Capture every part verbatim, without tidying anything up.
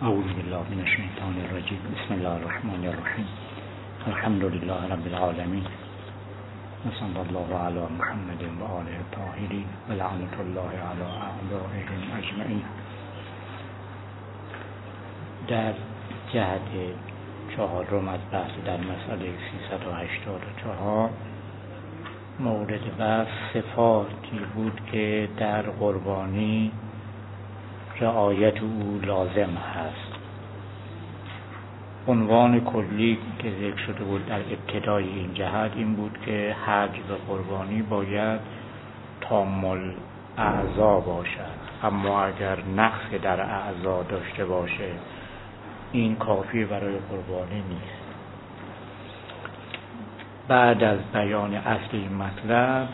اعوذ بالله من الشیطان الرجیم. بسم الله الرحمن الرحیم. الحمد لله رب العالمین و صلی الله علی محمد و آله الطاهرین و لعنت الله علی اعدائهم اجمعین. در جهت چهارم از بحث در مسئله سیصد و هشتاد و چهار مورد بحث صفاتی بود که در قربانی رعایت او لازم هست. عنوان کلی که ذکر شده بود در ابتدای این جهت این بود که حج و قربانی باید تام الاعضا باشد، اما اگر نقص در اعضا داشته باشه این کافی برای قربانی نیست. بعد از بیان اصل این مطلب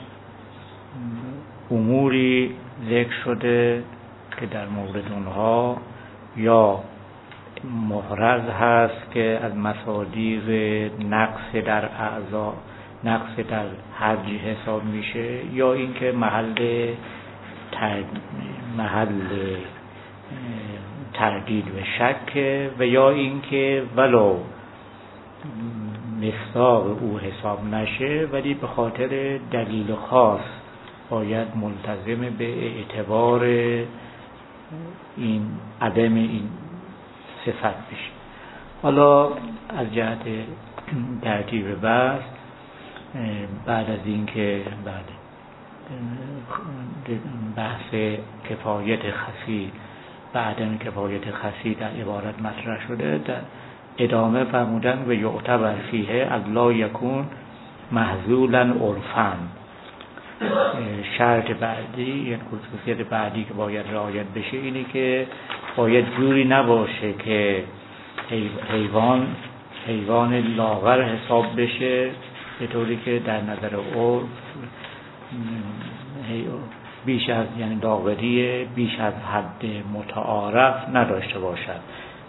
اموری ذکر شده که در مورد اونها یا محرز هست که از مصادیق نقص در اعضا نقص در حج حساب میشه، یا اینکه محل تر... محل تردید و شک، و یا اینکه ولو مصداق او حساب نشه ولی به خاطر دلیل خاص باید ملتزم به اعتبار این عدم این صفت بشه. حالا از جهت ترتیب بحث بعد از این که بعد بحث کفایت خفی و عدم کفایت خفی در عبارت مطرح شده، در ادامه فرمودن و یعتبر فیه از لا یکون محذولا عرفاً. شرط بعدی یعنی خصوصیت بعدی که باید رعایت بشه اینه که باید جوری نباشه که حیوان حیوان لاغر حساب بشه به طوری که در نظر عرف بیش از یعنی لاغری بیش از حد متعارف نداشته باشد،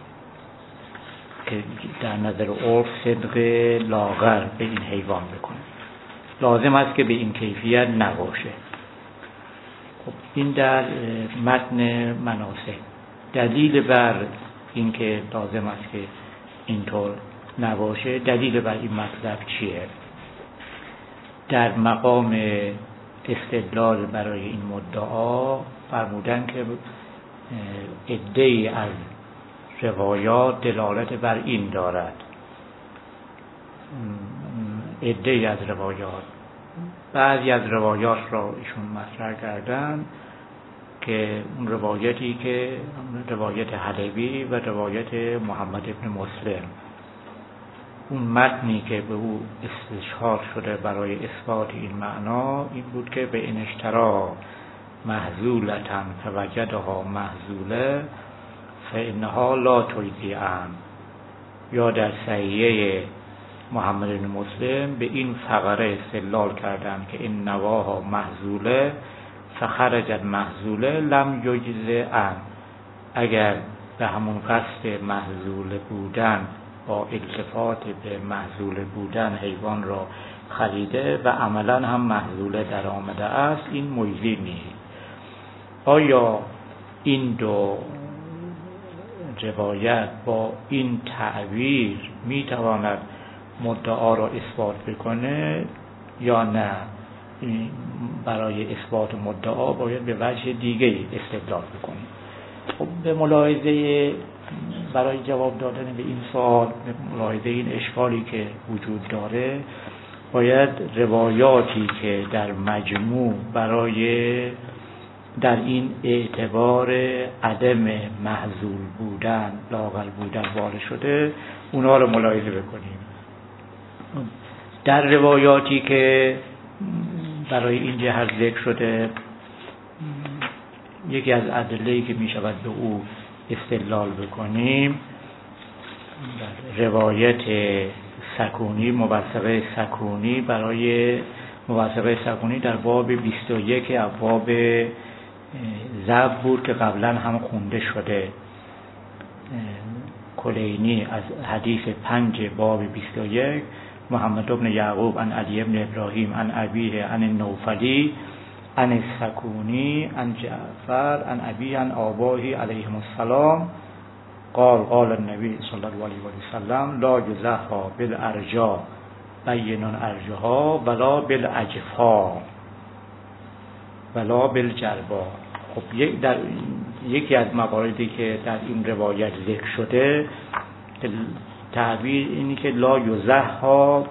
که در نظر عرف صدق لاغر به این حیوان بکنه. لازم است که به این کیفیت نباشه. خب این در متن مناسک. دلیل بر این که لازم است که اینطور نباشه، دلیل بر این مطلب چیه؟ در مقام استدلال برای این مدعا فرمودن که عده‌ای از روایات دلالت بر این دارد. عده‌ای از روایات بعضی از روایات را ایشون مطرح کردن که اون روایتی که روایت حلبی و روایت محمد ابن مسلم، اون متنی که به او استشهاد شده برای اثبات این معنا این بود که به این اشترا محذولتن فوجدها محذوله فانها لا تجزیان، یا در صحیحه محمد بن مسلم به این فقره استدلال کردند که این نواها محذوله فخرجت محذوله لم یجزه ان، اگر به همون قصد محذوله بودن با التفات به محذوله بودن حیوان را خریده و عملا هم محذوله در آمده است این مجزی نیست. آیا این دو روایت با این تعبیر میتواند مدعا را اثبات بکنه یا نه؟ برای اثبات مدعا باید به وجه دیگه استدلال بکنیم. خب به ملاحظه برای جواب دادن به این سوال، به ملاحظه این اشکالی که وجود داره، باید روایاتی که در مجموع برای در این اعتبار عدم محذول بودن لاغر بودن وارد شده اونا رو ملاحظه بکنیم. در روایاتی که برای این جهت ذکر شده، یکی از ادله‌ای که می شود به او استدلال بکنیم روایت سکونی، موثقه سکونی برای موثقه سکونی در باب بیست و یک ابواب ذبح بود که قبلا هم خونده شده. کلینی از حدیث پنج باب بیست و یک محمد بن یعقوب عن علی بن ابراهیم عن ابیه عن النوفلی عن السکونی عن جعفر عن ابی عن آباهی علیهم السلام قال قال النبی صلی الله علیه و سلم لا یزحا بالارجا بین ارجها ولا بالاجفا ولا بالجربا. خب یک در یکی از مواردی که در این روایت ذکر شده تعبیر اینی که لا یزحا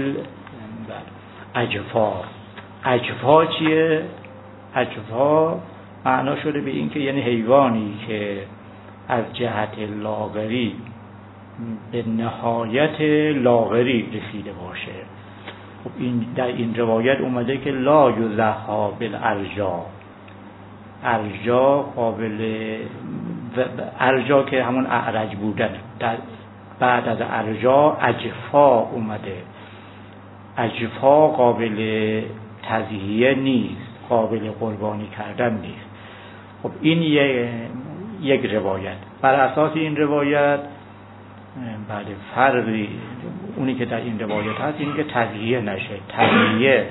بالاجفا. اجفا چیه؟ اجفا معنا شده به این که یعنی حیوانی که از جهت لاغری به نهایت لاغری رسیده باشه. خب این در این روایت اومده که لا یزحا بالارجا. ارجا قابل ارجا که همون اعرج بودن، در بعد از ارجا اجفا اومده. اجفا قابل تضحیه نیست، قابل قربانی کردن نیست. خب این یک روایت. بر اساس این روایت بله فرقی اونی که در این روایت هست این که تضحیه نشه. تضحیه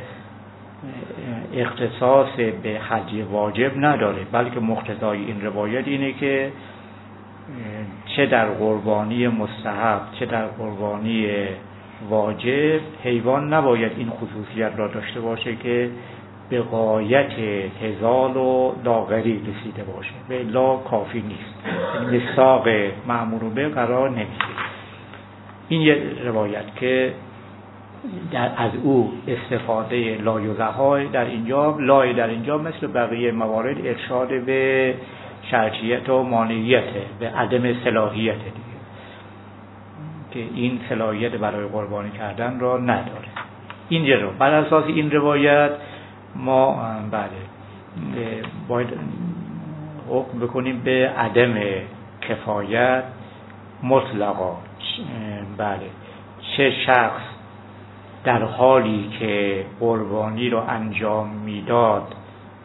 اختصاص به حج واجب نداره، بلکه مقتضای این روایت اینه که چه در قربانی مستحب چه در قربانی واجب حیوان نباید این خصوصیت را داشته باشه که به غایت هزال و لاغری رسیده باشه، به لا کافی نیست، مساق مأمور به قرار نمیگیره. این یک روایت که در از او استفاده لا یزحا در اینجا لای در اینجا مثل بقیه موارد ارشاد به شرطیت و مانعیت، به عدم صلاحیت دیگه، که این صلاحیت برای قربانی کردن را نداره. اینجا رو بر اساس این روایت ما بله باید حکم بکنیم به عدم کفایت مطلقا. بله چه شخص در حالی که قربانی رو انجام میداد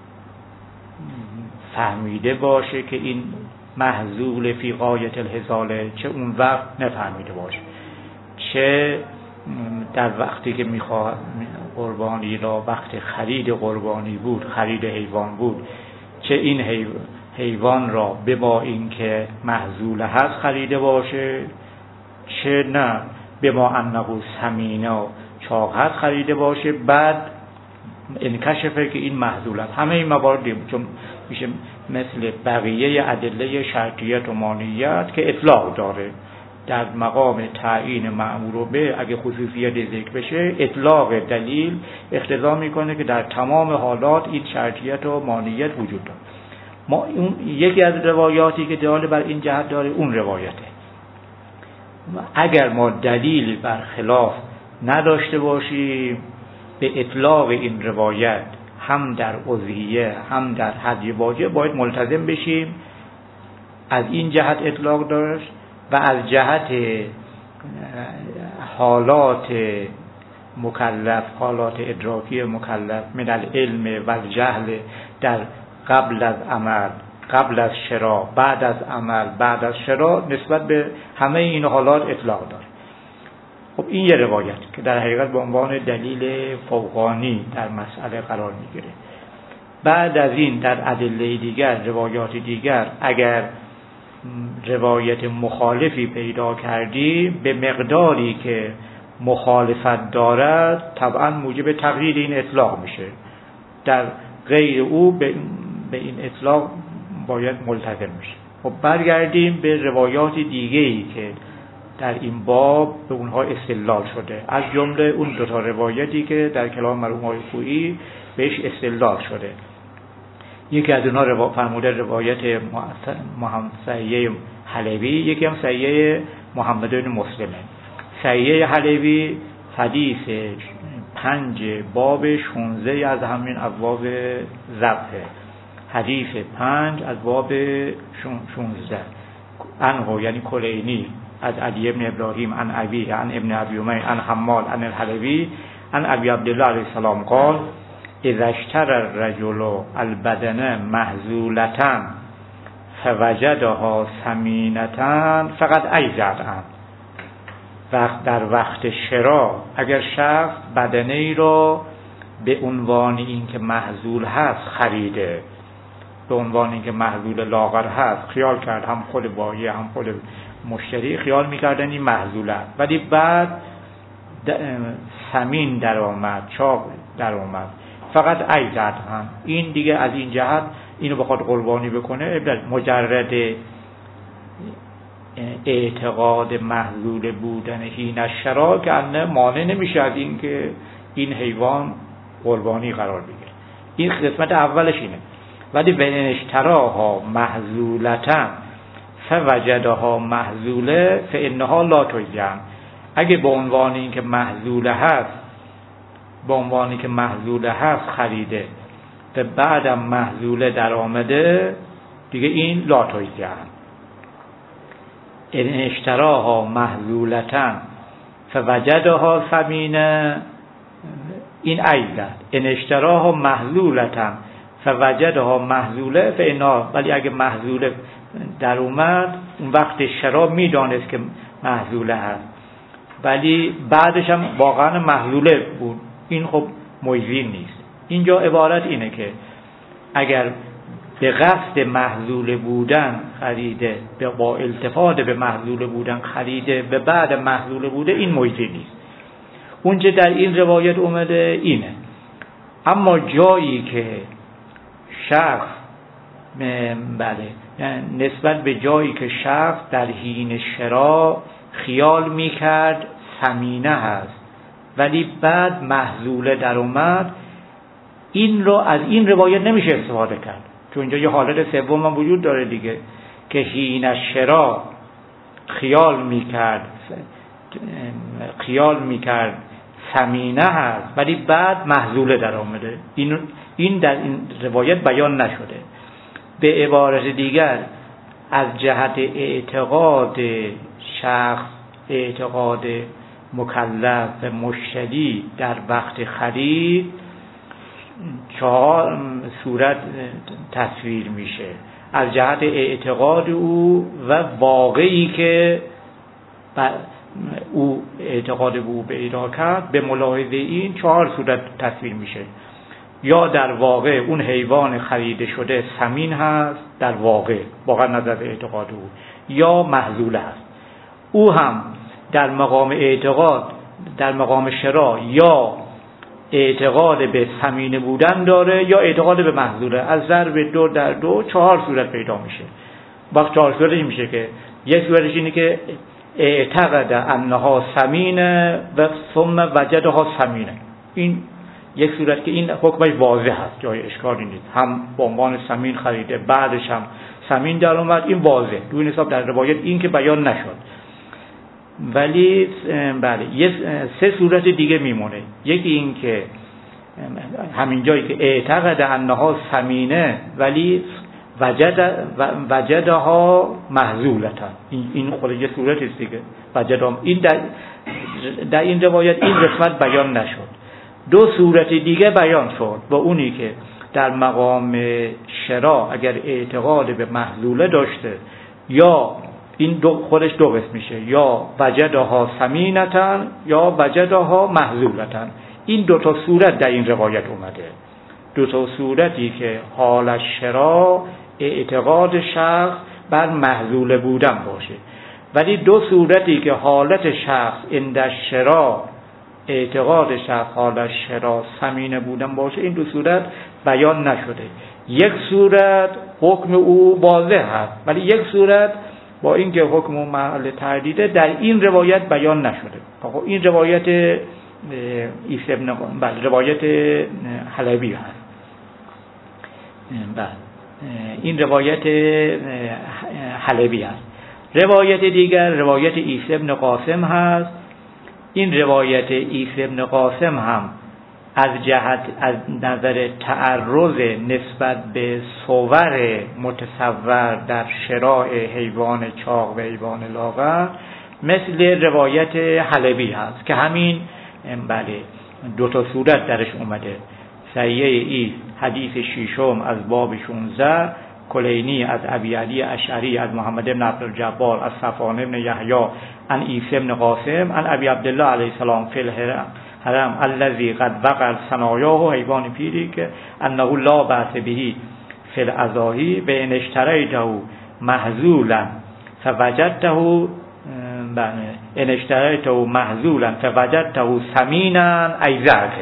فهمیده باشه که این محذول فی غایت الهزاله، چه اون وقت نفهمیده باشه، چه در وقتی که میخواد قربانی را وقت خرید قربانی بود، خرید حیوان بود، چه این حیوان را به با این که محذول هست خریده باشه، چه نه به ما انه سمینه و چاق هست خریده باشه، بعد انکشفه که این محذول هست. همه این موارد چون میشه مثل بقیه ادله شرطیت و مانعیت که اطلاق داره، در مقام تعیین مأمور به اگه خصوصیت ذکر بشه اطلاق دلیل اقتضا میکنه که در تمام حالات این شرطیت و مانعیت وجود داره. ما اون یکی از روایاتی که دال بر این جهت داره اون روایته. اگر ما دلیل بر خلاف نداشته باشیم به اطلاق این روایت هم در اضحیه هم در حج واجب باید ملتزم بشیم. از این جهت اطلاق داشت و از جهت حالات مکلف، حالات ادراکی مکلف من العلم و الجهل در قبل از عمل، قبل از شرا، بعد از عمل، بعد از شرا، نسبت به همه این حالات اطلاق داره. خب این یه روایت که در حقیقت به عنوان دلیل فوقانی در مسئله قرار میگیره. بعد از این در ادله دیگر، روایات دیگر، اگر روایت مخالفی پیدا کردی به مقداری که مخالفت دارد طبعا موجب تغییر این اطلاق میشه. در غیر او به این اطلاق باید ملتزم میشه. خب برگردیم به روایات دیگه‌ای که در این باب به اونها استدلال شده، از جمله اون دو تا روایتی که در کلام مرحوم آقای خویی بهش استدلال شده. یکی از اونها روا... فرموده روایت محمد سعیه حلبی، یکی هم سعیه محمد بن مسلمه. سعیه حلبی حدیث پنج باب شونزه از همین ابواب ذبحه، حدیث پنج از باب شونزده عنه یعنی کلینی از علی ابن ابراهیم عن ابی عن ابن ابی امیه عن حمال عن الحلبی عن ابی عبدالله علیه السلام قال اذا اشترى الرجل البدن محذولة فوجدها سمینة فقد اجزت عنه. وقت در وقت شرا اگر شخص بدنه ای را به عنوان این که محذول هست خریده، به عنوان اینکه محلول لاغر هست خیال کرد، هم خود بایع هم خود مشتری خیال میکردن این محلول است، ولی بعد سمین در آمد، چاق در آمد، فقط ای زد هم. این دیگه از این جهت اینو بخواد قربانی بکنه، مجرد اعتقاد محلول بودن حین الشرا که انه مانع نمیشه از این که این حیوان قربانی قرار بگیره. این قسمت اولش اینه. ولی به اشتراها محلولتن فوجدها محلوله فانها لا تجزم. اگه به عنوان این که محلوله هست، به عنوانی که محلوله هست خریده و بعدم محلوله در آمده، دیگه این لا تجزم. ان اشتراها محلولتن فوجدها ثمینه، این ایزد. ان اشتراها محلولتن فوجدها محلوله فانا، ولی اگه محلوله در اومد اون وقت شرا میدانست که محلوله هست، ولی بعدش هم واقعا محلوله بود، این خب مجزی نیست. اینجا عبارت اینه که اگر به قصد محلول بودن خریده، با التفات به محلول بودن خریده، به بعد محلول بوده، این مجزی نیست. اونچه در این روایت اومده اینه. اما جایی که شخص بله نسبت به جایی که شخص در حین شرا خیال میکرد ثمینه هست ولی بعد محلوله در اومد، این رو از این روایت نمیشه استفاده کرد، چون اینجا یه حالت سوم هم وجود داره دیگه که حین شرا خیال میکرد خیال میکرد ثمینه هست ولی بعد محلوله در آمده. این این در این روایت بیان نشده. به عبارت دیگر از جهت اعتقاد شخص، اعتقاد مکلف و مشتری در وقت خرید، چهار صورت تصویر میشه. از جهت اعتقاد او و واقعی که او اعتقاد به او پیدا کرد، به ملاحظه این چهار صورت تصویر میشه. یا در واقع اون حیوان خریده شده ثمین هست، در واقع واقعا نظر اعتقاد او، یا محلول هست. او هم در مقام اعتقاد، در مقام شرا، یا اعتقاد به ثمین بودن داره یا اعتقاد به محلوله. از ضرب دو در دو چهار صورت پیدا میشه. وقت چهار صورت این میشه که یک صورتش اینه که اعتقد انها ثمینه و ثم وجدها ثمینه. این یک صورت که این حکمش واضح هست، جای اشکالی نیست، هم به عنوان ثمین خریده بعدش هم ثمین در اومد، این واضح. دو این حساب در روایت این که بیان نشد. ولی بله یه سه صورت دیگه میمونه. یکی این که همین جایی که اعتقد انها ثمینه ولی وجد وجدها محلولتن، این این خود یه صورت است دیگه. وجدها این در در این روایت این قسمت بیان نشد. دو صورت دیگه بیان شد، با اونی که در مقام شرا اگر اعتقاد به محلوله داشته، یا این دو خودش دو قسم میشه، یا وجدها ثمینتن یا وجدها محلولتن. این دو تا صورت در این روایت اومده. دو تا صورتی که حال شرا اعتقاد شخص بر محلوله بودن باشه، ولی دو صورتی که حالت شخص عند شرا اعتقاد شخص حال شرا ثمینه بودن باشه، این دو صورت بیان نشده. یک صورت حکم او واضح هست، ولی یک صورت با اینکه حکم او محل تردیده در این روایت بیان نشده. خب این روایت عیسی ابن بله روایت حلبی هست. بله این روایت حلبی هست. روایت دیگر روایت عیسی ابن قاسم هست. این روایت عیسی ابن قاسم هم از جهت از نظر تعرض نسبت به صور متصور در شراع حیوان چاق و حیوان لاغر مثل روایت حلبی هست که همین بله دو تا صورت درش اومده. صحیح ای حدیث ششم از باب شانزده، کلینی از ابی علی اشعری از محمد بن عبدالجبار از صفوان بن یحیی عن عیسی بن قاسم عن ابی عبدالله علیه السلام فی الحرم حرم الذی قد وقع ثنایاه، حیوان پیری که انه لا بأس به فی الازاهی به ان اشتریته محذولا فوجدته ان اشتریته محذولا فوجدته ثمینا ایزعک.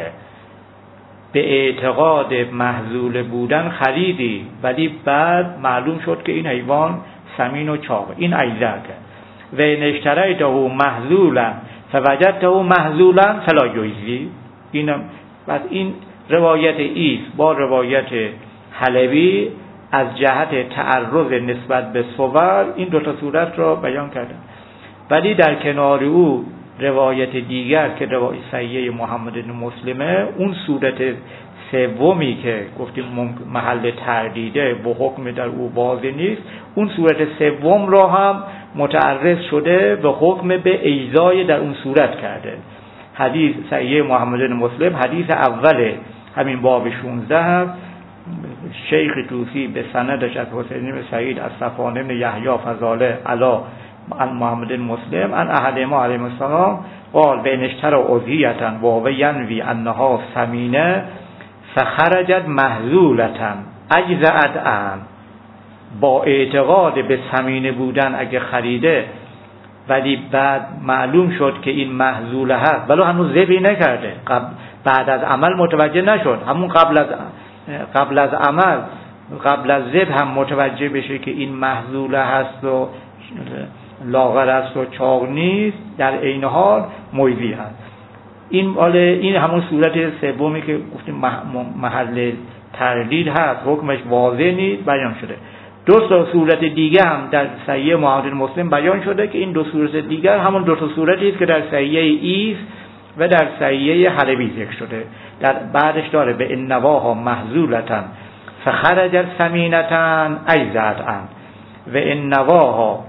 به اعتقاد محذول بودن خریدی ولی بعد معلوم شد که این حیوان ثمین و چاقه، این ایزعک. و ان اشتریته محذولا فوجدته محذولا فلا یجزی. اینم بعد این روایت ایس با روایت حلبی از جهت تعرض نسبت به صور این دو تا صورت را بیان کردن. ولی در کنار او روایت دیگر که روایت صحیح محمد بن مسلمه، اون صورت سومی که گفتیم محل تردیده با حکم در او واضح نیست، اون صورت سوم را هم متعرض شده به حکم به ایذای در اون صورت کرده. حدیث صحیح محمد بن مسلم حدیث اول همین باب شانزده هست. شیخ توسی به سندش از حسین بن سعید از صفوان بن یحیی فضاله علا عن محمد بن مسلم عن احد ما علیه السلام قال بین اشترى اضحیة و هو ینوی انها ثمینه فخرجت محذولة اجزأت عنه. با اعتقاد به ثمینه بودن اگه خریده ولی بعد معلوم شد که این محذوله هست، ولی هنوز ذبح نکرده، بعد از عمل متوجه نشد، همون قبل از قبل از عمل قبل از ذبح هم متوجه بشه که این محذوله هست و لاغر است و چاق نیست، در عین حال مویزی هست. این باله این همون صورت سومی که گفتیم محل تردید هست، حکمش واضح نیست، بیان شده. دو تا صورت دیگه هم در صحیح محمد بن مسلم بیان شده که این دو صورت دیگر همون دو تا صورتی است که در صحیح ایس و در صحیح حلبی ذکر شده. در بعدش داره به ان نواها محذولتن فخرجت ثمینتن ایزعت عن و ان نواها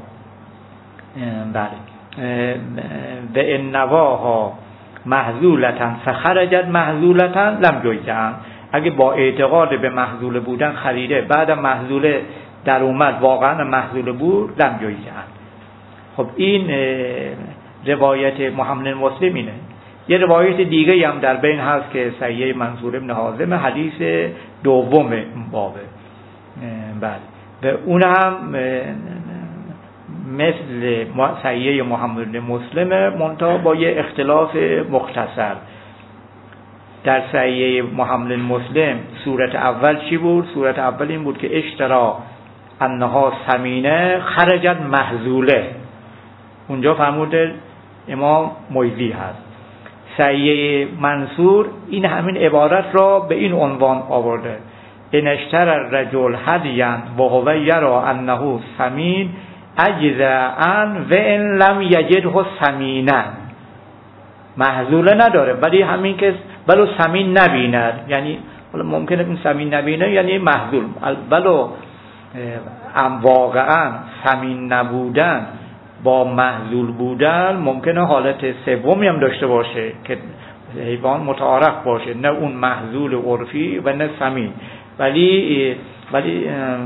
بله و ان نواها محذولتن فخرجت محذولتن لم یجزع. اگه با اعتقاد به محذول بودن خریده بعد محذول در اومد واقعا محذول بود لم یجزع. خب این روایت محمد بن مسلم اینه. یه روایت دیگه هم در بین هست که صحیح منصور بن حازم حدیث دوم بابه، بله، و اون هم مثل صحیح محمد بن مسلم منتها با یه اختلاف مختصر. در صحیح محمد بن مسلم صورت اول چی بود؟ صورت اول این بود که اشترا انها ثمینه خرجت محذوله، اونجا فرموده امام مویزی هست. صحیح منصور این همین عبارت را به این عنوان آورده: ان اشترى الرجل هدیا و هو یرا انه ثمین اجزاء عن و ان لم یجده ثمینا. محذوله نداره ولی همین که بلو ثمین نبیند، یعنی ممکنه این ثمین نبینه یعنی محذول، بلو ام واقعا ثمین نبودن با محذول بودن ممکنه حالت سومی هم داشته باشه که حیوان متعارف باشه، نه اون محذول عرفی و نه ثمین، ولی ولی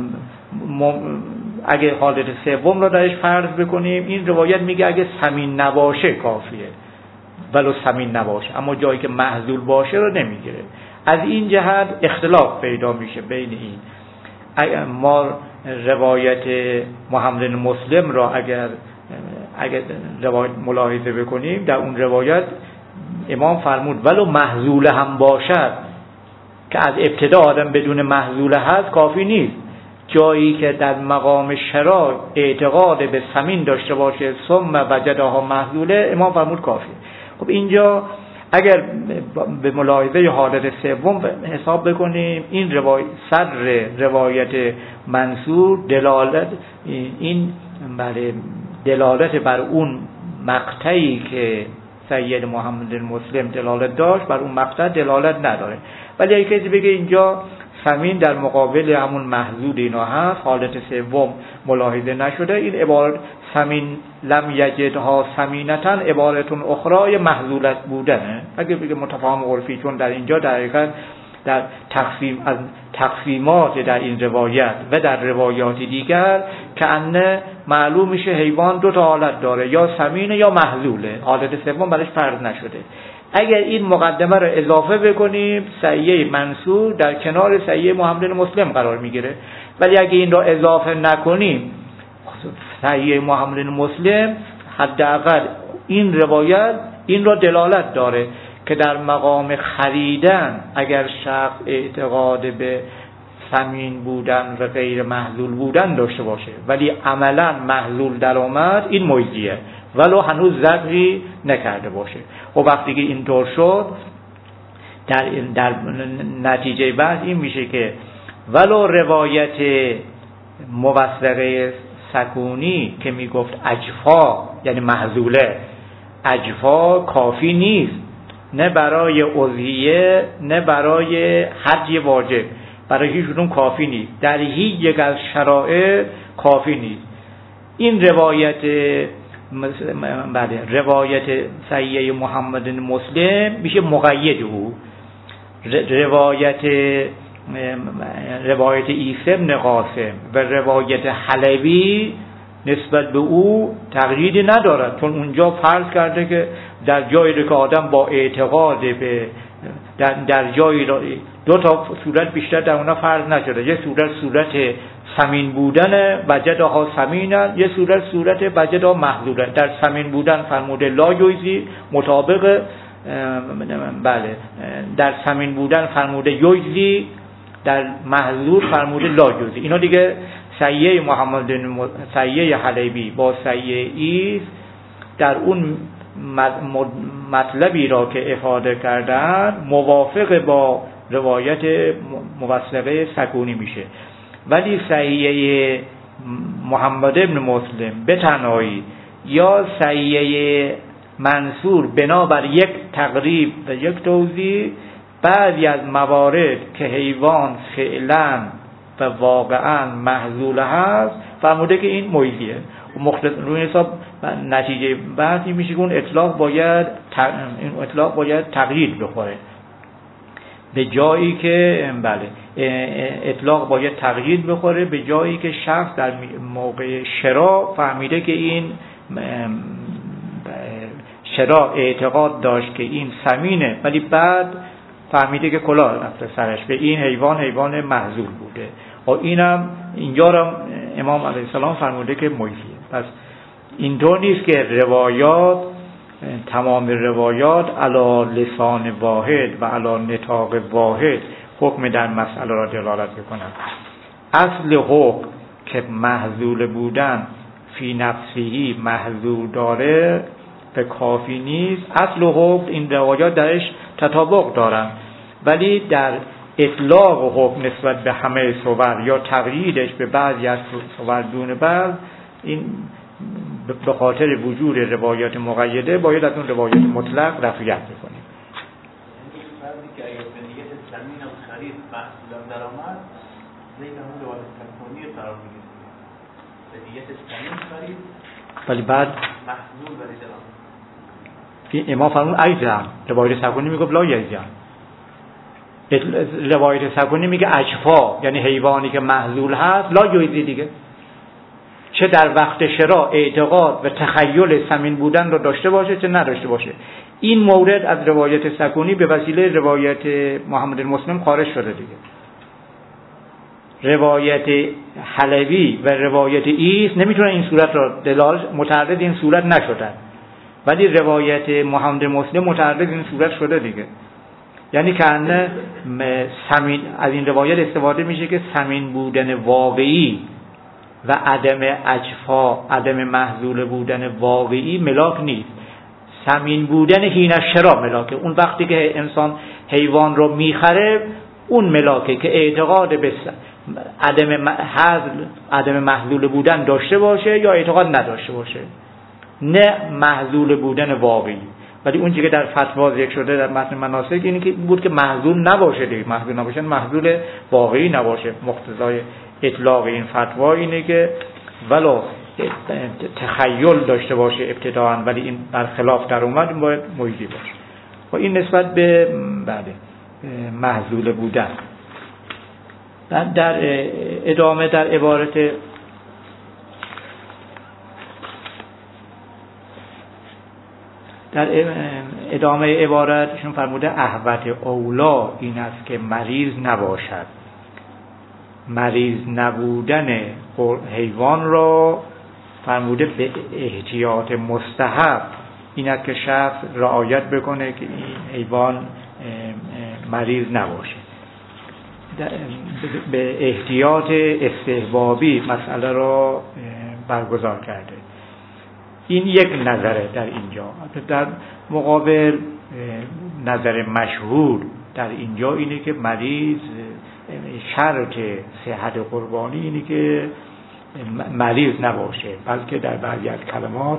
اگه حالت سوم رو درش فرض بکنیم، این روایت میگه اگه ثمین نباشه کافیه، ولو ثمین نباشه، اما جایی که محذول باشه رو نمیگیره. از این جهت اختلاف پیدا میشه بین این. اگر ما روایت محمد بن مسلم را اگر اگر روایت ملاحظه بکنیم، در اون روایت امام فرمود ولو محذول هم باشد، که از ابتدا آدم بدون محذول هست کافی نیست، جایی که در مقام شرع اعتقاد به ثمین داشته باشه ثم وجدها محذوله، امام فرمود کافی. خب اینجا اگر به ملاحظه حالت سوم حساب بکنیم، این روایت صدر روایت منصور دلالت این بله دلالت بر اون مقطعی که سید محمد بن مسلم دلالت داشت بر اون مقطع دلالت نداره. ولی اگه کسی بگه اینجا ثمین در مقابل همون محذول اینا هست، حالت سوم ملاحظه نشده، این عبارت ثمین لم یجدها ثمینتن عبارتون اخرای محذولت بودنه. اگه بگه متفاهم عرفی، چون در اینجا در حقیقت در تقسیم از تقسیمات در این روایت و در روایات دیگر که انه معلوم میشه حیوان دو تا حالت داره، یا ثمینه یا محذوله، حالت سوم برش فرض نشده. اگر این مقدمه رو اضافه بکنیم صحیحه منصور در کنار صحیحه محمد مسلم قرار میگیره. ولی اگر این را اضافه نکنیم صحیحه محمد مسلم حداقل این روایت این را دلالت داره که در مقام خریدن اگر شخص اعتقاد به ثمین بودن و غیر محلول بودن داشته باشه ولی عملا محلول در آمد، این مجزیه ولو هنوز ذبحی نکرده باشه. و وقتی که اینطور شد در, در نتیجه بحث این میشه که ولو روایت موثقه سکونی که میگفت اجفا یعنی محلوله، اجفا کافی نیست نه برای اضحیه نه برای حج واجب، برای هیچ کافی نیست، در هیچ یک از شرایط کافی نیست. این روایت بله روایت صحیحه محمد مسلم میشه مقید او. روایت روایت عیسی بن قاسم و روایت حلبی نسبت به او تقییدی ندارد، چون اونجا فرض کرده که در جایی که آدم با اعتقاد به در, در جایی دو تا صورت بیشتر در اونا فرض نشده، یه صورت صورت ثمین بودن وجدها ثمینا، یه صورت صورت وجدها محلولا. در ثمین بودن فرموده لا یجزی مطابق بله در ثمین بودن فرموده یجزی، در محلول فرموده لا یجزی. اینا دیگه صحیحه محمد صحیحه حلبی با صحیحه عیسی در اون مطلبی را که افاده کردن موافق با روایت موثقه سکونی میشه. ولی صحیحه محمد ابن مسلم به تنهایی یا صحیحه منصور بنابر یک تقریب و یک توضیح بعضی از موارد که حیوان فعلا و واقعا محلول هست فرموده که این مجزیه. روی حساب نتیجه بحثی میشه که اون اطلاق باید این اطلاق باید تقیید بخوره به جایی که بله اطلاق باید تقیید بخوره به جایی که شخص در موقع شراء فهمیده که این شراء اعتقاد داشت که این ثمینه ولی بعد فهمیده که کلاه رفته سرش، به این حیوان حیوان محذور بوده و اینم اینجا را امام علیه السلام فرموده که مجزیه. پس اینطور نیست که روایات تمام روایات علی لسان واحد و علی نطاق واحد حکم در مسئله را دلالت بکنند. اصل حکم که محذول بودن فی نفسهی محذول داره به کافی نیست. اصل حکم این روایات درش تطابق دارن، ولی در اطلاق حکم نسبت به همه صور یا تقییدش به بعضی از صور دون بعض، این به خاطر وجود روایات مقیده باید از اون روایات مطلق رفعیت بکنیم. فردی که اگر به نیت زمین و خرید محصولم در آمد زیر همون روایت تکونی قرار میگیره، به نیت زمین خرید ولی بعد محصول برای در آمد امام فرمون ایزم. روایت سکونی میگه لا یزم، روایت سکونی میگه اجفا یعنی حیوانی که محلول هست لا یزی دیگه، چه در وقت شراء اعتقاد و تخیل ثمین بودن رو داشته باشه چه نداشته باشه. این مورد از روایت سکونی به وسیله روایت محمد مسلم خارج شده دیگه. روایت حلبی و روایت عیسی نمیتونه این صورت را دلالت متعرض این صورت نشدن، ولی روایت محمد مسلم متعرض این صورت شده دیگه. یعنی که انه ثمین از این روایت استفاده میشه که ثمین بودن واقعی و عدم اجفا عدم محذول بودن واقعی ملاک نیست. ثمین بودن حین شراء ملاکه، اون وقتی که انسان حیوان رو میخره اون ملاکه که اعتقاد به عدم حذف عدم محذول بودن داشته باشه یا اعتقاد نداشته باشه، نه محذول بودن واقعی. ولی اون چیزی که در فتوا ذکر شده در متن مناسک اینه که بود که محذول نباشه دیگه، محذول نباشه محذول واقعی نباشه. مقتضای اطلاق این فتوا اینه که ولو تخیل داشته باشه ابتداءً ولی این برخلاف در اومد این باید مجزی باشه. و این نسبت به بله محذول بودن. در ادامه در عبارت در ادامه عبارتشون فرموده احوط اولا این است که مریض نباشد. مریض نبودن حیوان را فرموده به احتیاط مستحب این است که شخص رعایت بکنه که این حیوان مریض نباشه. به احتیاط استحبابی مسئله را برگزار کرده. این یک نظره در اینجا. در مقابل نظر مشهور در اینجا اینه که مریض شرط صحت قربانی اینه که مریض نباشه، بلکه در بعضی از کلمات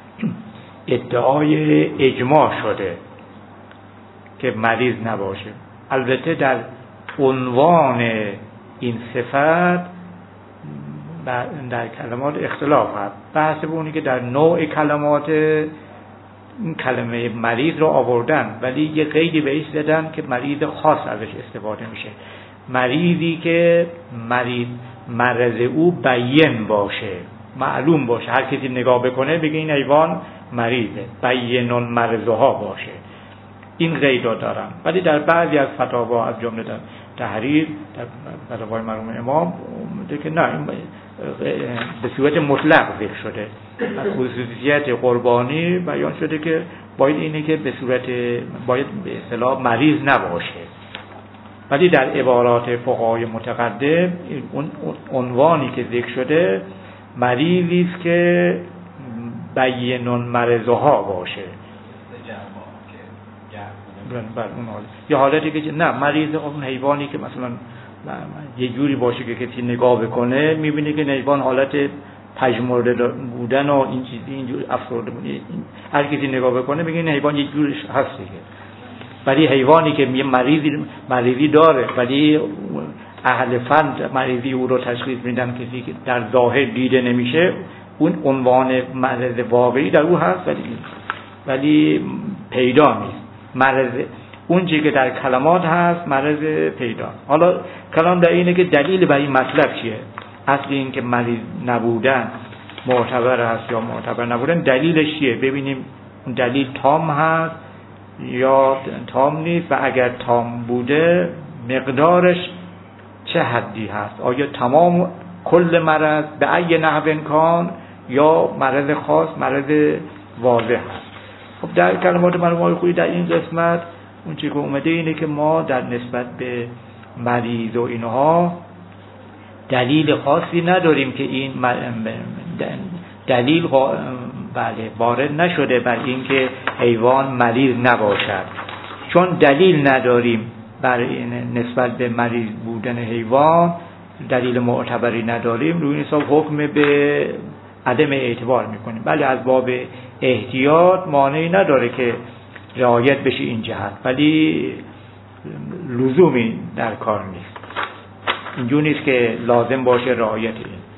ادعای اجماع شده که مریض نباشه. البته در عنوان این صفت در کلمات اختلاف هست. بحث به اونی که در نوع کلمات این کلمه مریض رو آوردن ولی یه قیدی بهش زدن که مریض خاص ازش استفاده میشه. مریضی که مریض مرض او بیان باشه، معلوم باشه، هر کسی نگاه بکنه بگه این حیوان مریضه، بیان مرضها باشه. این قیدا دارن. ولی در بعضی از فتاوا از جمله در تحریر در فتاوای مرحوم امام میگه که نه، این به صورت مطلق ذکر شده. از خصوصیت قربانی بیان شده که باید اینه که به صورت باید به اصطلاح مریض نباشه. ولی در عبارات فقهای متقدم اون عنوانی که ذکر شده مریضی است که بیان مرضها باشه. بر اون حال یا حالتی که نه مریض اون حیوانی که مثلا یه جوری باشه که کسی نگاه بکنه میبینه که حیوان حالت پژمرده بودن و این چیزی اینجور افسرده بودن، هر کسی نگاه بکنه میگه این حیوان یه جوریش هست دیگه. ولی حیوانی که مریضی مریضی داره ولی اهل فن مریضی او رو تشخیص میدن کسی که در ظاهر دیده نمیشه، اون عنوان مرض واقعی در او هست ولی ولی پیدا نیست. مرض اون چیزی که در کلمات هست مرض پیدا. حالا کلام در اینه که دلیل بر این مطلب چیه؟ اصل این که مریض نبودن معتبر هست یا معتبر نبودن دلیلش چیه؟ ببینیم اون دلیل تام هست یا تام نیست و اگر تام بوده مقدارش چه حدی هست؟ آیا تمام کل مرض به ای نحو کان یا مرض خاص مرض واضح هست؟ خب در کلمات مرحوم آقای خویی در این قسمت اون چیزی که اومده اینه که ما در نسبت به مریض و اینها دلیل خاصی نداریم که این دلیل بله وارد نشده بر این که حیوان مریض نباشد. چون دلیل نداریم بر نسبت به مریض بودن حیوان، دلیل معتبری نداریم، روی این حساب حکم به عدم اعتبار میکنیم. بله از باب احتیاط مانعی نداره که رعایت بشه این جهت، ولی لزومی در کار نیست. اینجور نیست که لازم باشه رعایت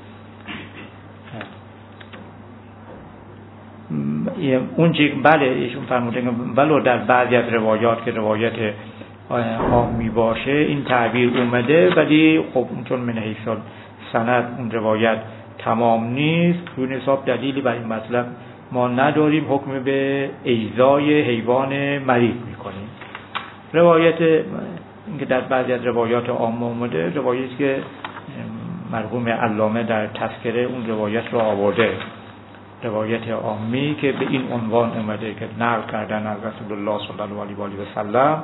این. اون چیز بله ایشون فرمودن که ولو در بعضی از روایات که روایت عامی باشه این تعبیر اومده، ولی خب چون من حیث سند اون روایت تمام نیست، روی حساب دلیلی بر این مطلب ما نداریم، حکم به ایذای حیوان مریض میکنیم. روایت که در بعضی از روایات عام اومده روایتی که مرحوم علامه در تذکره اون روایت رو آورده، روایت عامی که به این عنوان اومده که نقل کردن از رسول الله صلی الله علیه و آله و سلم.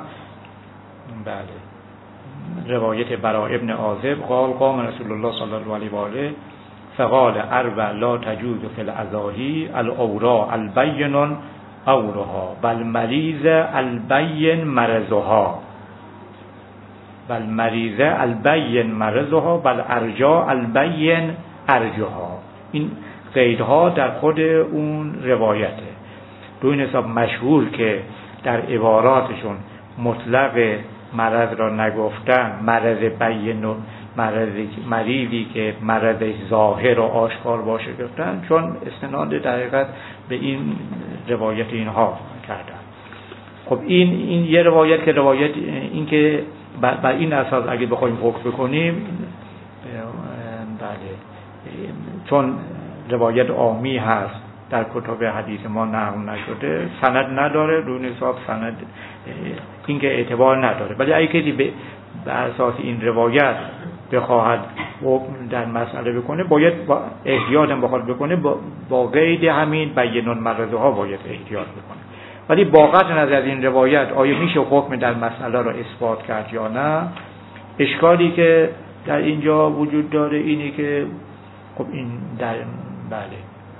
بله روایت براء ابن عازب قال قام رسول الله صلی الله علیه و آله فقال اربع لا تجوز فی العزاهی الاوراء البین اورها بل مریض البین مرضها بل مریض البین مرضها بل ارجاء البین ارجها. این قیدها در خود اون روایته. دو این حساب مشهور که در عباراتشون مطلق مرض را نگفتن، مرض بین و مرض مریضی که مرض ظاهر و آشکار باشه گفتن، چون استناد در حقیقت به این روایت اینها کردن. خب این این یه روایت که روایت این که بر این اساس اگه بخوایم حکم بکنیم، بله چون روایت عامی هست در کتب حدیث ما نقل نشده، سند نداره، روی حساب سند این که اعتبار نداره. ولی اگه کسی به اساس این روایت بخواهد در مسئله بکنه، باید با احتیاط هم بخواد بکنه، با, با قید همین بین المرض ها باید احتیاط بکنه. ولی با قطع نظر از این روایت آیا میشه حکم در مسئله را اثبات کرد یا نه، اشکالی که در اینجا وجود داره اینه که خب این در بله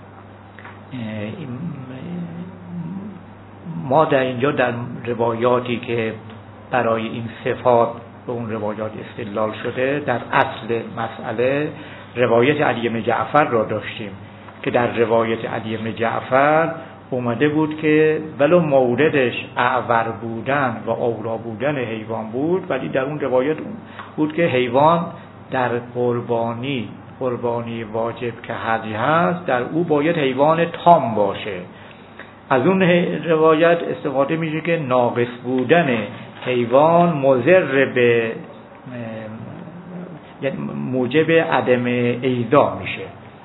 ما در اینجا در روایاتی که برای این صفات به اون روایات استدلال شده، در اصل مسئله روایت علی بن جعفر را داشتیم که در روایت علی بن جعفر اومده بود که ولو موردش اعور بودن و اورا بودن حیوان بود، ولی در اون روایت بود که حیوان در قربانی قربانی واجب که هدی هست، در او باید حیوان تام باشه. از اون روایت استفاده میشه که ناقص بودن حیوان مضر به یعنی موجب عدم ایذا میشه،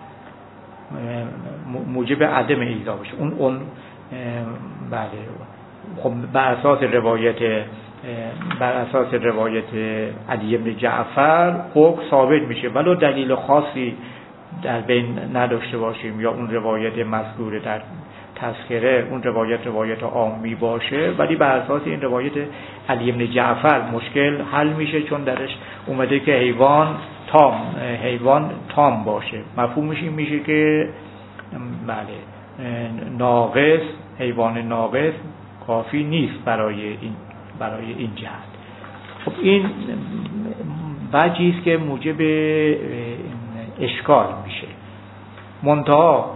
موجب عدم ایذا میشه. اون اون بله خب بر اساس روایت بر اساس روایت علی بن جعفر حکم ثابت میشه، ولو دلیل خاصی در بین نداشته باشیم یا اون روایت مذکور در تذکره اون روایت روایت عامی باشه، ولی بر اساس این روایت علی بن جعفر مشکل حل میشه، چون درش اومده که حیوان تام حیوان تام باشه. مفهومش این میشه که بله ناقص حیوان ناقص کافی نیست برای این برای این جهت. خب این وجهی است که موجب اشکال میشه. منتها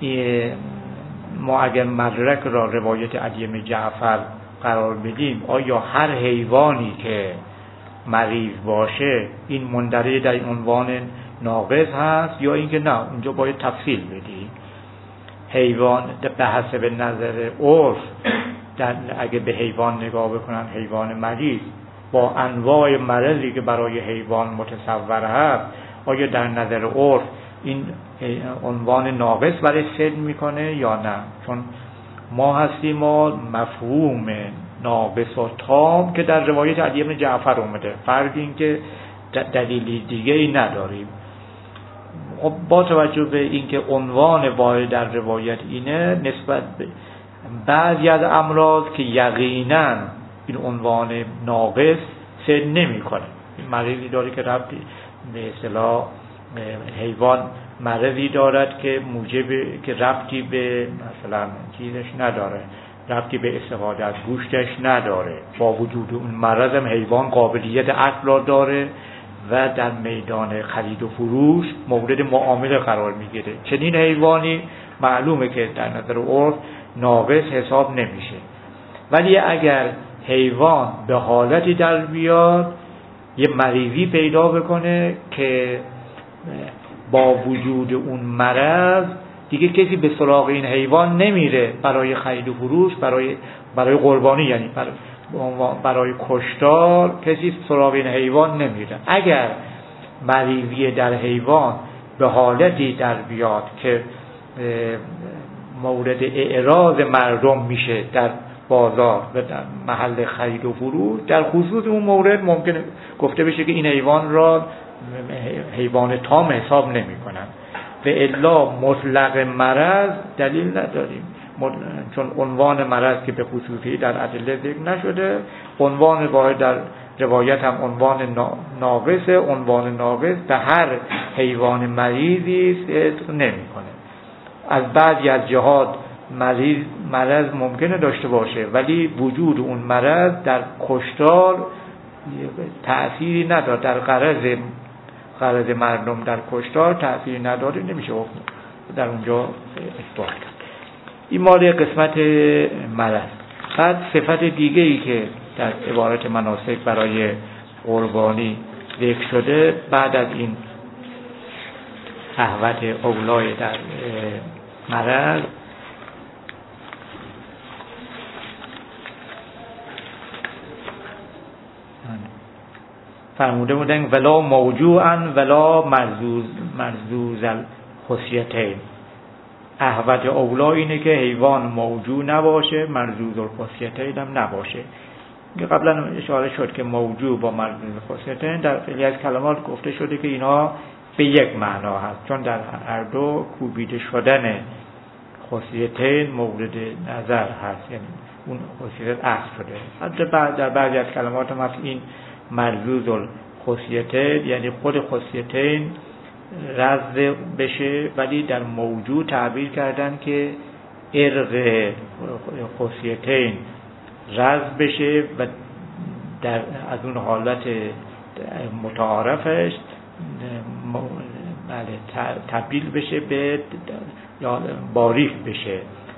ما اگر مدرک را روایت علی بن جعفر قرار بدیم، آیا هر حیوانی که مریض باشه این مندرج در این عنوان ناقص هست یا اینکه نه، اونجا باید تفصیل بدیم. حیوان به حسب نظر عرف در اگه به حیوان نگاه بکنن، حیوان مریض با انواع مرضی که برای حیوان متصور هست، آیا در نظر عرف این عنوان ناقص برای صدق میکنه یا نه؟ چون ما هستیم ما مفهوم ناقص و تام که در روایت علی بن جعفر اومده، فرق این که دلیلی دیگه ای نداریم. خب با توجه به اینکه عنوان وارد در روایت اینه، نسبت به بعضی از امراض که یقینا این عنوان ناقص صدق نمیکنه، این مریضی داره که ربطی به اصطلاح حیوان مرضی دارد که موجب که ربطی به مثلا چیزش نداره، ربطی به استفاده از گوشتش نداره، با وجود اون مرض هم حیوان قابلیت اکل را داره و در میدان خرید و فروش مورد معامله قرار میگیره. چنین حیوانی معلومه که در نظر عرف ناقص حساب نمیشه. ولی اگر حیوان به حالتی در بیاد یه مریضی پیدا بکنه که با وجود اون مرض دیگه کسی به سراغ این حیوان نمیره برای خرید و فروش، برای برای قربانی، یعنی برای, برای کشتار کسی سراغ این حیوان نمیره. اگر مریضی در حیوان به حالتی در بیاد که مورد اعراض مردم میشه در بازار و در محل خرید و فروش، در خصوص اون مورد ممکنه گفته بشه که این حیوان را حیوان تام حساب نمی کنن. و الا مطلق مرض دلیل نداریم، چون عنوان مرض که به خصوصی در ادله ذکر نشده، عنوان واحد در روایت هم عنوان ناقص، عنوان ناقص به هر حیوان مریضی صدق نمی کنه. از بعضی از جهات مریض مرض ممکنه داشته باشه، ولی وجود اون مرض در کشتار تأثیری نداره، در غرض غرض مردم در کشتار تأثیری نداره، نمیشه در اونجا اثبات کرد. این مال قسمت مرض. بعد صفت دیگه ای که در عبارت مناسک برای قربانی ذکر شده بعد از این صحبت اولای در مرض، فرموده بودن ولا موجوعا ولا مرزوز مرزوز الخصیتین، احوط اولا اینه که حیوان موجود نباشه، مرزوز الخصیتین هم نباشه. قبلا اشاره شد که موجود با مرزوز الخصیتین در خیلی از کلمات گفته شده که اینا به یک معنا هست، چون در هر دو کوبیده شدن خصیتین مورد نظر هست، یعنی اون خصیت اصل شده. حتی بعد در بعضی از کلمات هم هست این مرزوز الخصیتین یعنی خود خصیتین رزد بشه، ولی در موجود تعبیر کردن که ارق خصیتین رزد بشه و در از اون حالت متعارفش بله تبدیل بشه به یا باریک بشه،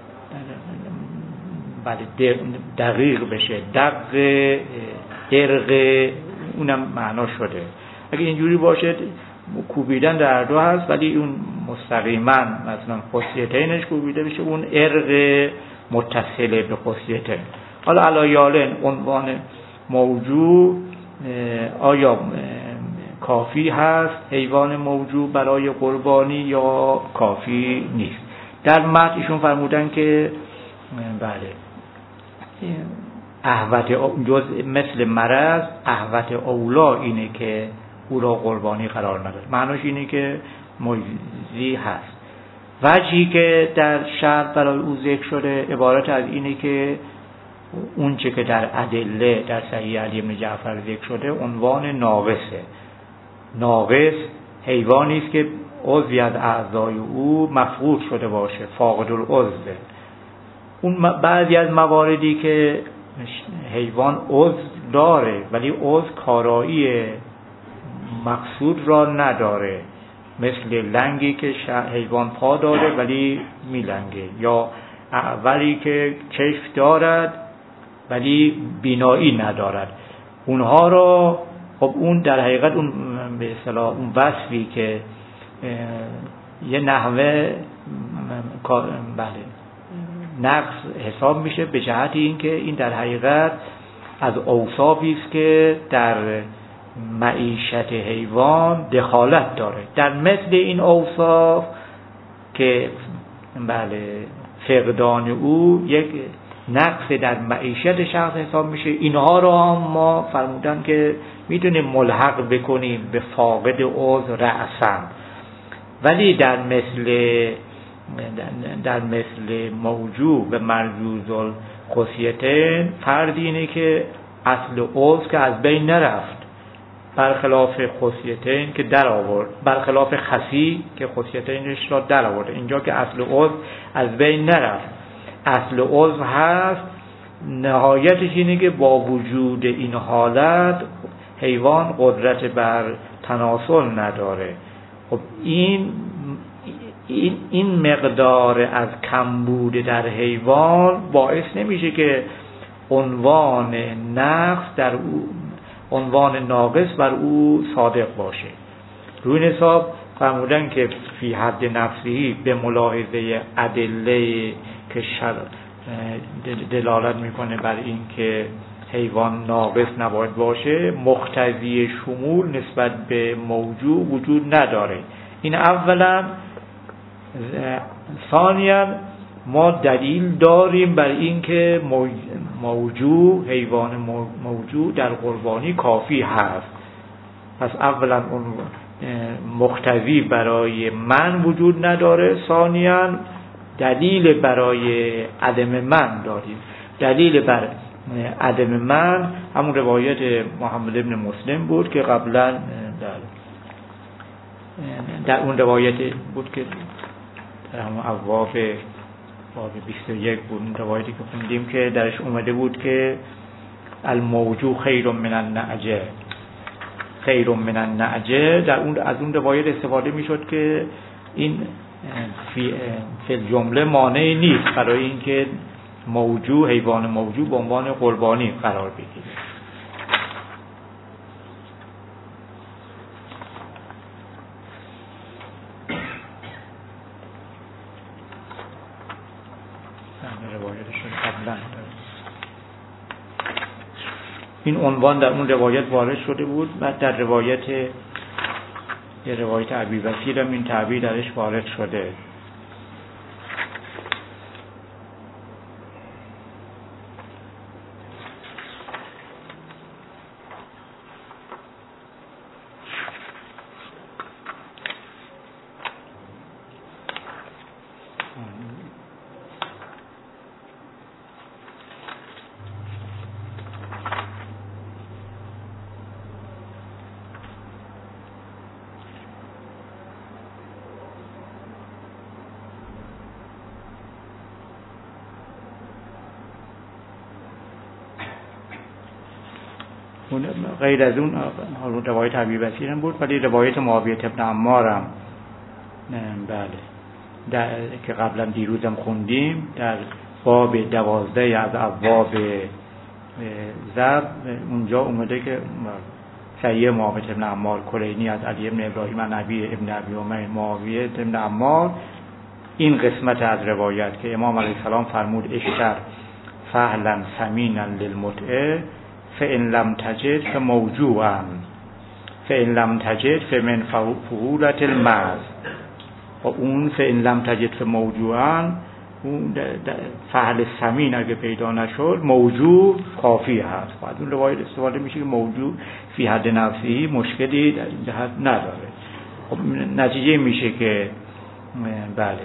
بله دقیق بشه، دق ارق اونم معنا شده. اگه اینجوری باشه کوبیدن در دو هست، ولی اون مستقیما مثلا خصیتینش کوبیده بشه، اون ارق متصله به خصیتین. حالا علایالن عنوان موجود آیا کافی هست حیوان موجود برای قربانی یا کافی نیست؟ در متن ایشون فرمودن که بله احوط جز مثل مرض احوط اولا اینه که او را قربانی قرار نداد. معناش اینه که مجزی هست. وجهی که در شرط برای او ذکر شده عبارت از اینه که اون چه که در ادله در صحیح علی بن جعفر ذکر شده عنوان ناقصه. ناقص حیوانی است که عضوی از اعضای او مفقود شده باشه، فاقد العضو. اون بعضی از مواردی که حیوان عضو داره ولی عضو کارایی مقصود را نداره، مثل لنگی که حیوان پا داره ولی میلنگه، یا اولی که چشم دارد ولی بینایی ندارد. اونها را خب اون در حقیقت اون به اصطلاح اون وصفی که یه نحوه بله نقص حساب میشه به جهت اینکه این در حقیقت از اوصافی است که در معیشت حیوان دخالت داره. در مثل این اوصاف که بله فقدان او یک نقص در معیشت شخص حساب میشه، اینها را هم ما فرمودن که میتونیم ملحق بکنیم به فاقد عضو رأساً، ولی در مثل در مثل موجود به مرجوز الخصیتین فرض اینه که اصل عضو که از بین نرفت، برخلاف خصیتین که در آورد، برخلاف خسی که خصیتینش را در آورد. اینجا که اصل عضو از بین نرفت، اصل عضو هست، نهایتش اینه که با وجود این حالت حیوان قدرت بر تناسل نداره. خب این این این مقدار از کمبود در حیوان باعث نمیشه که عنوان نقص در او عنوان ناقص بر او صادق باشه. روی این حساب فرمودن که فی حد نفسی به ملاحظه ادله که شر دلالت میکنه بر این که حیوان ناقص نباید باشه، مقتضی شمول نسبت به موجود وجود نداره. این اولا. ثانیا ما دلیل داریم بر این که موجود حیوان موجود در قربانی کافی هست. پس اولا اون مقتضی برای من وجود نداره، ثانیا دلیل برای عدم من داریم. دلیل بر عدم من همون روایت محمد ابن مسلم بود که قبلا در, در اون روایت بود که در همون ابواب باب بیست و یک بود، اون روایتی که خوندیم که درش اومده بود که الموجود خیر من النعجه، خیر من النعجه. در اون از اون روایت استفاده میشد که این فی فی جمله مانعی نیست برای اینکه موجود حیوان موجود به عنوان قربانی قرار بگیره. این عنوان در اون روایت وارد شده بود و در روایت یه روایت ابی بکر هم این تعبیر درش وارد شده. اون غیر از اون روایت ابی بصیر هم بود، ولی روایت معاویه ابن عمار هم بله در که قبلا دیروزم خوندیم در باب دوازده از ابواب ذب اونجا اومده که صحیح معاویه ابن عمار کلینی از علی ابن ابراهیم عن ابی ابن ابی امیه معاویه ابن عمار این قسمت از روایت که امام علیه السلام فرمود اشتر فهلا ثمینا للمتعه فإن لم تجد فموجوعا فإن لم تجد فمن فهولة المعز و اون فإن لم تجد فموجوعا اون فهل ثمین اگه پیدا نشد موجوع کافی هست. بعد اون روایت استفاده میشه که موجوع فی حد نفسی مشکلی در این جهت نداره. خب نتیجه میشه که بله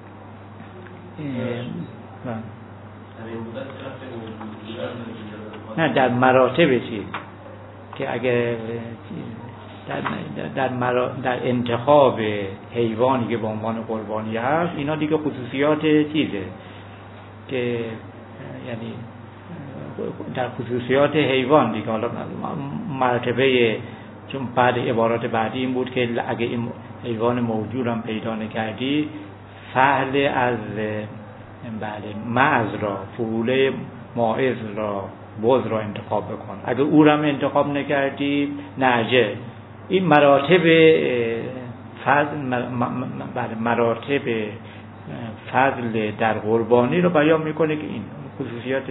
نه در مراتب چیز که اگر در در, مرا در انتخاب حیوانی که به عنوان قربانی هست اینا دیگه خصوصیات چیزه که یعنی در خصوصیات حیوان دیگه. حالا مرتبه چون بعد عبارات بعدی این بود که اگه این حیوان موجود هم پیدا نکردی فهل از بله معز را فهوله ماعز را بز را انتخاب بکن. اگه او را هم انتخاب نکردی نعجه. این مراتب فضل بله مراتب فضل در قربانی رو بیان میکنه که این خصوصیات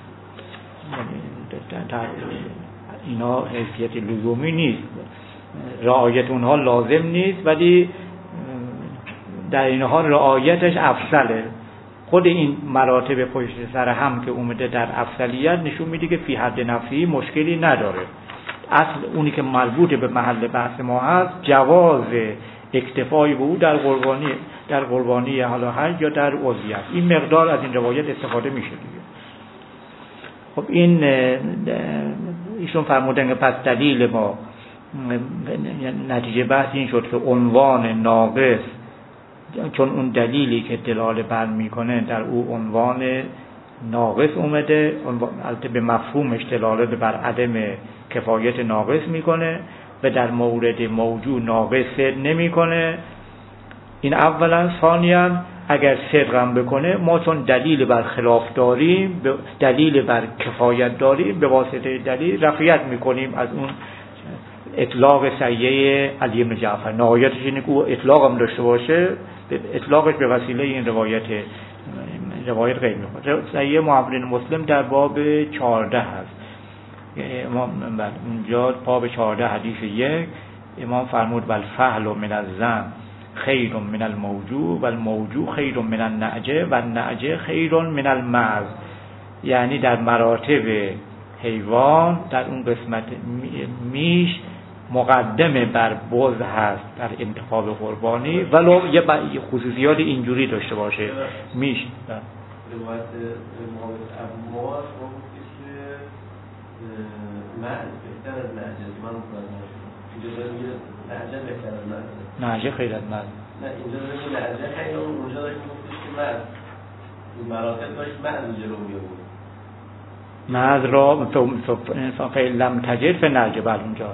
اینا حیثیت لزومی نیست، رعایت اونها لازم نیست، ولی در این حال رعایتش افضله. خود این مراتب پشت سر هم که اومده در افضلیت نشون میده که فی حد نفسی مشکلی نداره. اصل اونی که مربوط به محل بحث ما هست جواز اکتفای به او در قربانی در قربانی حالا حج یا در عضویت. این مقدار از این روایت استفاده میشه دیگه. خب این ایشون فرمودن که پس دلیل ما نتیجه بحث این شد که عنوان ناقص چون اون دلیلی که دلاله بر میکنه در او عنوان ناقص اومده، البته به مفهومش دلاله بر عدم کفایت ناقص میکنه و در مورد موجود ناقص نمیکنه. این اولا. ثانیا اگر صدقم بکنه ما چون دلیل بر خلاف داریم، دلیل بر کفایت داریم، به واسطه دلیل رفعیت میکنیم از اون اطلاق سیه علی بن جعفر. نهایتش اینه که اطلاق هم داشته باشه، اطلاقش به وسیله این روایت روایت غیر میکنه. سیه معبرین مسلم در باب چهارده هست. امام اونجا باب چهارده حدیث یک امام فرمود بل فهل من الزن خیر من الموجوع و الموجوع خیر من النعجه و النعجه خیر من المعز. یعنی در مراتب حیوان در اون قسمت میش مقدمه بر بز هست در انتخاب قربانی، ولو یه خصوصیات اینجوری داشته باشه. میش روایت معاویه ابن عمار معز بهتر از نعجه. من متوجه اینجا داره میگه نعجه بهتر از معز. نعجه خیر از معز. نه اینجا داره میگه نعجه خیر، اونجا داره میگفتش که معز این مراتب داشت معز جلو میاد. معز را فعل لم تجد فنعجه بر اونجا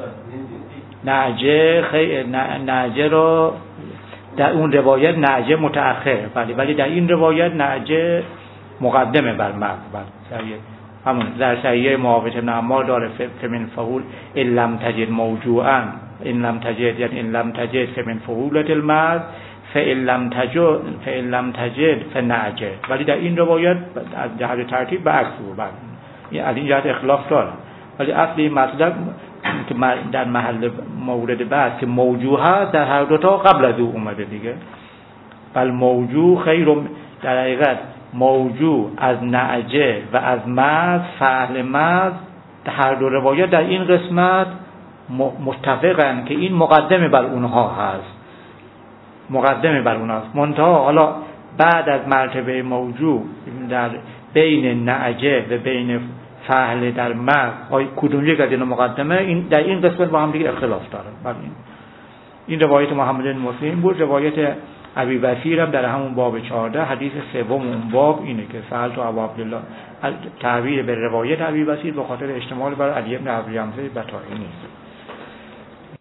نعجه خیر نعجه را در اون روایت نعجه متأخر، ولی ولی در این روایت نعجه مقدمه بر معز. بله همون در صحیح معاویه ابن عمار داره فمن فهول ان لم تجد موجوعا ان لم تجد یعنی ان لم تجد فمن فهولة المعز فان لم تجد فان لم تجد فنعجه. ولی در این روایت از جهت ترتیب به عکس بود. این از این جهت اختلاف داره، ولی اصل این مطلب که در محل مورد بحث که موجوع هست در هر دو تا قبل از او اومده دیگه. بل موجوع خیر در حقیقت موجوع از نعجه و از معز فعل معز هر دو روایت در این قسمت متفقن که این مقدمه بر اونها هست، مقدمه بر اونها هست. منتها حالا بعد از مرتبه موجوع در بین نعجه و بین فعل در معز کدوم یک از اینا مقدمه، این در این قسمت با هم دیگه اختلاف داره. این این روایت محمد بن مسلم بود. روایت ابی بصیر هم در همون باب چهارده حدیث سوم اون باب اینه که سألت ابا عبدالله، تعبیر به روایت ابی بصیر به خاطر اشتمال بر علی بن ابی حمزه بطاحی نیست.